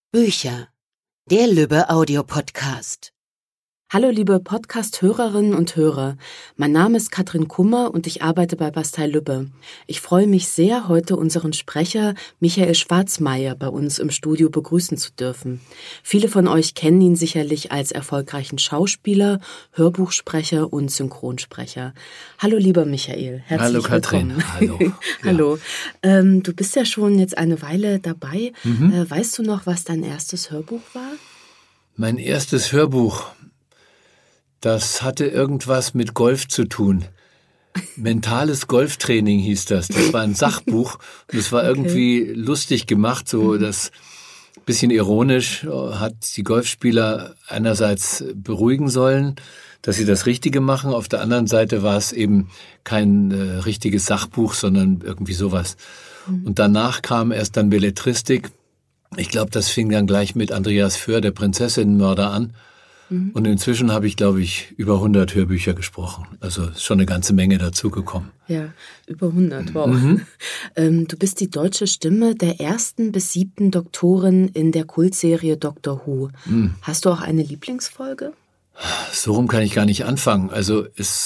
Bücher. Der Lübbe-Audio-Podcast. Hallo liebe Podcast-Hörerinnen und Hörer, mein Name ist Katrin Kummer und ich arbeite bei Bastei Lübbe. Ich freue mich sehr, heute unseren Sprecher Michael Schwarzmayer bei uns im Studio begrüßen zu dürfen. Viele von euch kennen ihn sicherlich als erfolgreichen Schauspieler, Hörbuchsprecher und Synchronsprecher. Hallo lieber Michael, herzlich willkommen. Hallo Katrin, hallo. Hallo. Du bist ja schon jetzt eine Weile dabei. Weißt du noch, was dein erstes Hörbuch war? Mein erstes Hörbuch, das hatte irgendwas mit Golf zu tun. Mentales Golftraining hieß das. Das war ein Sachbuch und es war irgendwie lustig gemacht, so das bisschen ironisch, hat die Golfspieler einerseits beruhigen sollen, dass sie das Richtige machen. Auf der anderen Seite war es eben kein richtiges Sachbuch, sondern irgendwie sowas. Und danach kam erst dann Belletristik. Ich glaube, das fing dann gleich mit Andreas Föhr, der Prinzessinnenmörder, an. Und inzwischen habe ich, glaube ich, über 100 Hörbücher gesprochen. Also ist schon eine ganze Menge dazugekommen. Ja, über 100, wow. Du bist die deutsche Stimme der 1. bis 7. Doktorin in der Kultserie Doctor Who. Hast du auch eine Lieblingsfolge? So rum kann ich gar nicht anfangen. Also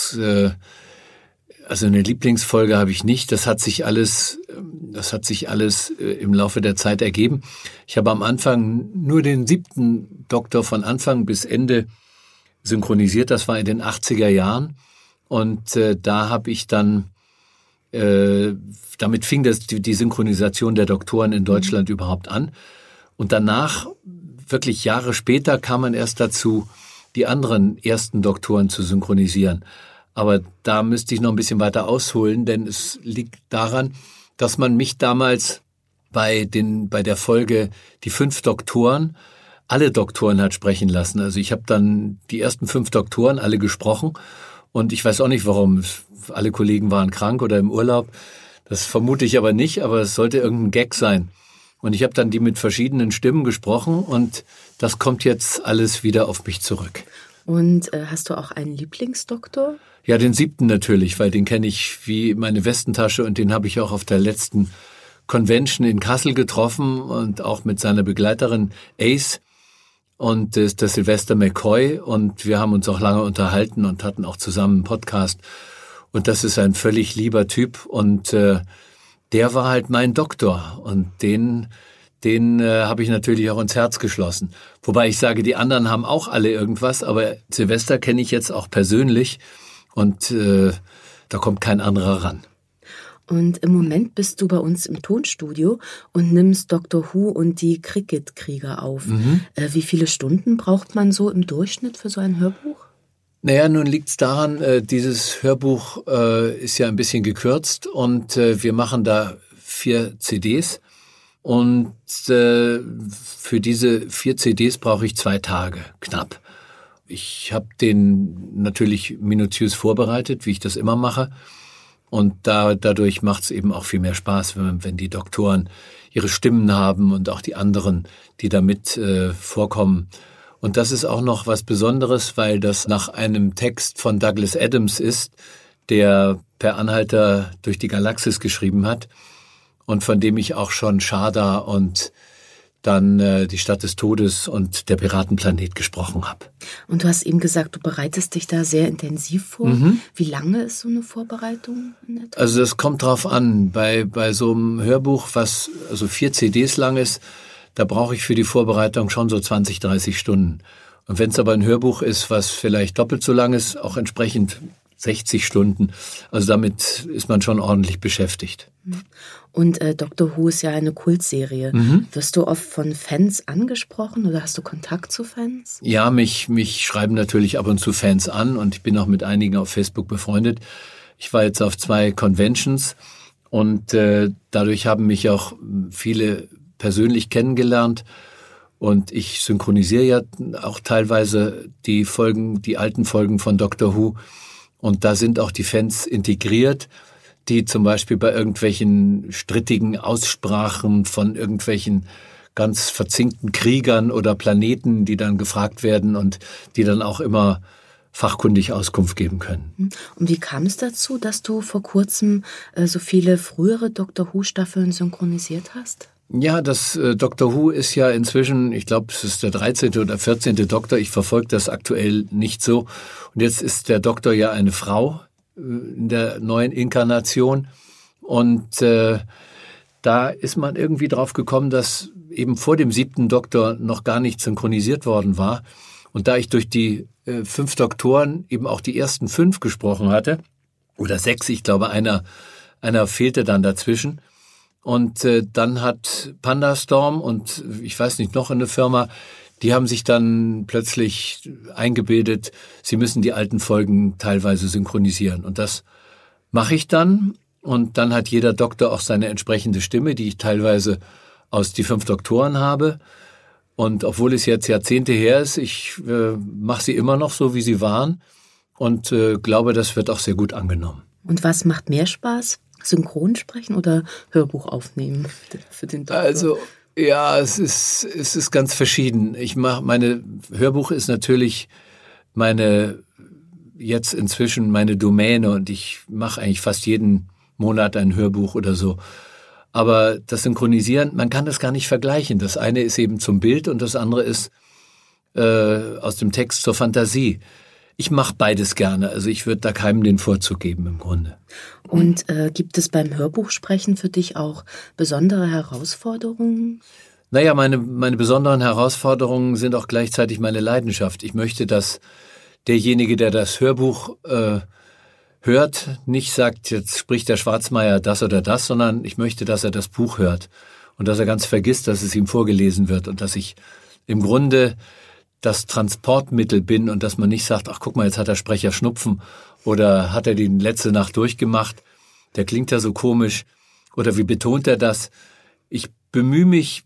eine Lieblingsfolge habe ich nicht. Das hat sich alles im Laufe der Zeit ergeben. Ich habe am Anfang nur den 7. Doktor von Anfang bis Ende synchronisiert. Das war in den 80er Jahren. Und da habe ich dann, damit fing die Synchronisation der Doktoren in Deutschland überhaupt an. Und danach, wirklich Jahre später, kam man erst dazu, die anderen ersten Doktoren zu synchronisieren. Aber da müsste ich noch ein bisschen weiter ausholen, denn es liegt daran, dass man mich damals bei der Folge Die 5 Doktoren, alle Doktoren hat sprechen lassen. Also ich habe dann die ersten 5 Doktoren alle gesprochen und ich weiß auch nicht warum. Alle Kollegen waren krank oder im Urlaub. Das vermute ich aber nicht, aber es sollte irgendein Gag sein. Und ich habe dann die mit verschiedenen Stimmen gesprochen und das kommt jetzt alles wieder auf mich zurück. Und hast du auch einen Lieblingsdoktor? Ja, den 7. natürlich, weil den kenne ich wie meine Westentasche und den habe ich auch auf der letzten Convention in Kassel getroffen und auch mit seiner Begleiterin Ace und der Sylvester McCoy und wir haben uns auch lange unterhalten und hatten auch zusammen einen Podcast und das ist ein völlig lieber Typ und der war halt mein Doktor und den habe ich natürlich auch ins Herz geschlossen. Wobei ich sage, die anderen haben auch alle irgendwas, aber Sylvester kenne ich jetzt auch persönlich und da kommt kein anderer ran. Und im Moment bist du bei uns im Tonstudio und nimmst Doctor Who und die Cricket-Krieger auf. Wie viele Stunden braucht man so im Durchschnitt für so ein Hörbuch? Naja, nun liegt's daran, dieses Hörbuch ist ja ein bisschen gekürzt und wir machen da 4 CDs. Und für diese 4 CDs brauche ich 2 Tage, knapp. Ich habe den natürlich minutiös vorbereitet, wie ich das immer mache. Und dadurch macht es eben auch viel mehr Spaß, wenn die Doktoren ihre Stimmen haben und auch die anderen, die da mit vorkommen. Und das ist auch noch was Besonderes, weil das nach einem Text von Douglas Adams ist, der Per Anhalter durch die Galaxis geschrieben hat. Und von dem ich auch schon Sharda und dann die Stadt des Todes und der Piratenplanet gesprochen habe. Und du hast eben gesagt, du bereitest dich da sehr intensiv vor. Wie lange ist so eine Vorbereitung in etwa? Also das kommt drauf an. Bei so einem Hörbuch, was also 4 CDs lang ist, da brauche ich für die Vorbereitung schon so 20, 30 Stunden. Und wenn es aber ein Hörbuch ist, was vielleicht doppelt so lang ist, auch entsprechend 60 Stunden. Also damit ist man schon ordentlich beschäftigt. Und Doctor Who ist ja eine Kultserie. Wirst du oft von Fans angesprochen oder hast du Kontakt zu Fans? Ja, mich schreiben natürlich ab und zu Fans an und ich bin auch mit einigen auf Facebook befreundet. Ich war jetzt auf 2 Conventions und dadurch haben mich auch viele persönlich kennengelernt. Und ich synchronisiere ja auch teilweise die alten Folgen von Doctor Who. Und da sind auch die Fans integriert, die zum Beispiel bei irgendwelchen strittigen Aussprachen von irgendwelchen ganz verzinkten Kriegern oder Planeten, die dann gefragt werden und die dann auch immer fachkundig Auskunft geben können. Und wie kam es dazu, dass du vor kurzem so viele frühere Doctor Who-Staffeln synchronisiert hast? Ja, das Dr. Who ist ja inzwischen, ich glaube, es ist der 13. oder 14. Doktor. Ich verfolge das aktuell nicht so. Und jetzt ist der Doktor ja eine Frau in der neuen Inkarnation. Und da ist man irgendwie drauf gekommen, dass eben vor dem 7. Doktor noch gar nicht synchronisiert worden war. Und da ich durch die 5 Doktoren eben auch die ersten 5 gesprochen hatte, oder 6, ich glaube, einer fehlte dann dazwischen. Und dann hat Pandastorm und ich weiß nicht, noch eine Firma, die haben sich dann plötzlich eingebildet, sie müssen die alten Folgen teilweise synchronisieren. Und das mache ich dann. Und dann hat jeder Doktor auch seine entsprechende Stimme, die ich teilweise aus die 5 Doktoren habe. Und obwohl es jetzt Jahrzehnte her ist, ich mache sie immer noch so, wie sie waren. Und glaube, das wird auch sehr gut angenommen. Und was macht mehr Spaß? Synchronsprechen oder Hörbuch aufnehmen für den Doktor? Also, ja, es ist ganz verschieden. Meine Hörbuch ist natürlich jetzt inzwischen meine Domäne und ich mache eigentlich fast jeden Monat ein Hörbuch oder so. Aber das Synchronisieren, man kann das gar nicht vergleichen. Das eine ist eben zum Bild und das andere ist aus dem Text zur Fantasie. Ich mache beides gerne. Also ich würde da keinem den Vorzug geben im Grunde. Und gibt es beim Hörbuchsprechen für dich auch besondere Herausforderungen? Naja, meine besonderen Herausforderungen sind auch gleichzeitig meine Leidenschaft. Ich möchte, dass derjenige, der das Hörbuch hört, nicht sagt, jetzt spricht der Schwarzmeier das oder das, sondern ich möchte, dass er das Buch hört und dass er ganz vergisst, dass es ihm vorgelesen wird und dass ich im Grunde das Transportmittel bin und dass man nicht sagt, ach guck mal, jetzt hat der Sprecher Schnupfen oder hat er die letzte Nacht durchgemacht, der klingt ja so komisch oder wie betont er das? Ich bemühe mich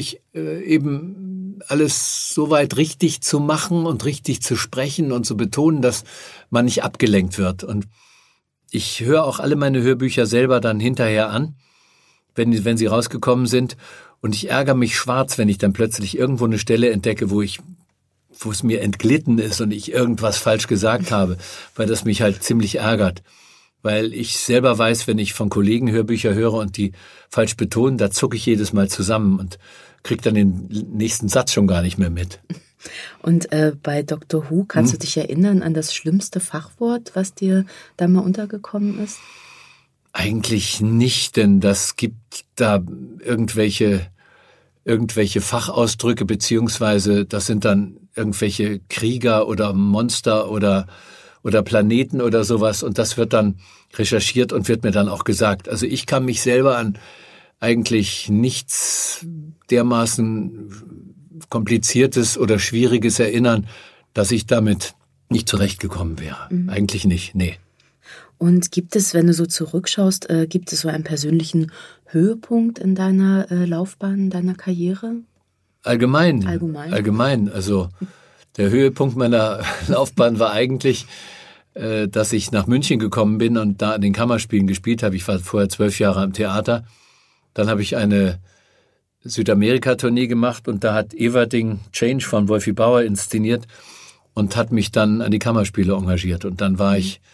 eben alles so weit richtig zu machen und richtig zu sprechen und zu betonen, dass man nicht abgelenkt wird. Und ich höre auch alle meine Hörbücher selber dann hinterher an, wenn sie rausgekommen sind. Und ich ärgere mich schwarz, wenn ich dann plötzlich irgendwo eine Stelle entdecke, wo es mir entglitten ist und ich irgendwas falsch gesagt habe, weil das mich halt ziemlich ärgert. Weil ich selber weiß, wenn ich von Kollegen Hörbücher höre und die falsch betonen, da zucke ich jedes Mal zusammen und kriege dann den nächsten Satz schon gar nicht mehr mit. Und bei Dr. Who, kannst du dich erinnern an das schlimmste Fachwort, was dir da mal untergekommen ist? Eigentlich nicht, denn das gibt da irgendwelche Fachausdrücke, beziehungsweise das sind dann irgendwelche Krieger oder Monster oder Planeten oder sowas und das wird dann recherchiert und wird mir dann auch gesagt. Also ich kann mich selber an eigentlich nichts dermaßen Kompliziertes oder Schwieriges erinnern, dass ich damit nicht zurechtgekommen wäre. Eigentlich nicht, nee. Und gibt es, wenn du so zurückschaust, gibt es so einen persönlichen Höhepunkt in deiner Laufbahn, in deiner Karriere? Allgemein. Also der Höhepunkt meiner Laufbahn war eigentlich, dass ich nach München gekommen bin und da an den Kammerspielen gespielt habe. Ich war vorher 12 Jahre am Theater. Dann habe ich eine Südamerika-Tournee gemacht und da hat Everding Change von Wolfi Bauer inszeniert und hat mich dann an die Kammerspiele engagiert. Und dann war ich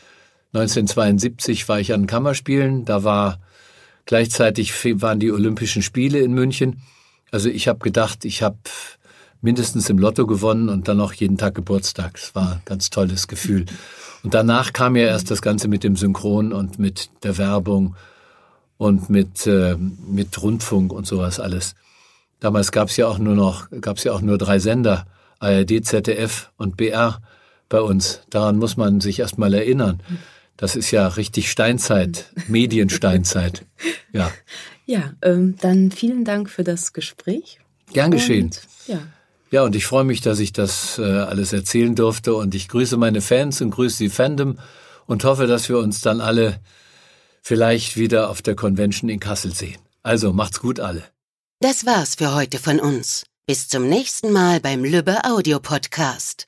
1972 an den Kammerspielen. Da waren die Olympischen Spiele in München. Also ich habe gedacht, ich habe mindestens im Lotto gewonnen und dann noch jeden Tag Geburtstag. Das war ein ganz tolles Gefühl. Und danach kam ja erst das Ganze mit dem Synchron und mit der Werbung und mit Rundfunk und sowas alles. Damals gab's ja auch nur 3 Sender, ARD, ZDF und BR bei uns. Daran muss man sich erst mal erinnern. Das ist ja richtig Steinzeit, Mediensteinzeit. Ja. Ja, dann vielen Dank für das Gespräch. Gern geschehen. Und, ja. Ja, und ich freue mich, dass ich das alles erzählen durfte und ich grüße meine Fans und grüße die Fandom und hoffe, dass wir uns dann alle vielleicht wieder auf der Convention in Kassel sehen. Also macht's gut alle. Das war's für heute von uns. Bis zum nächsten Mal beim Lübbe Audio Podcast.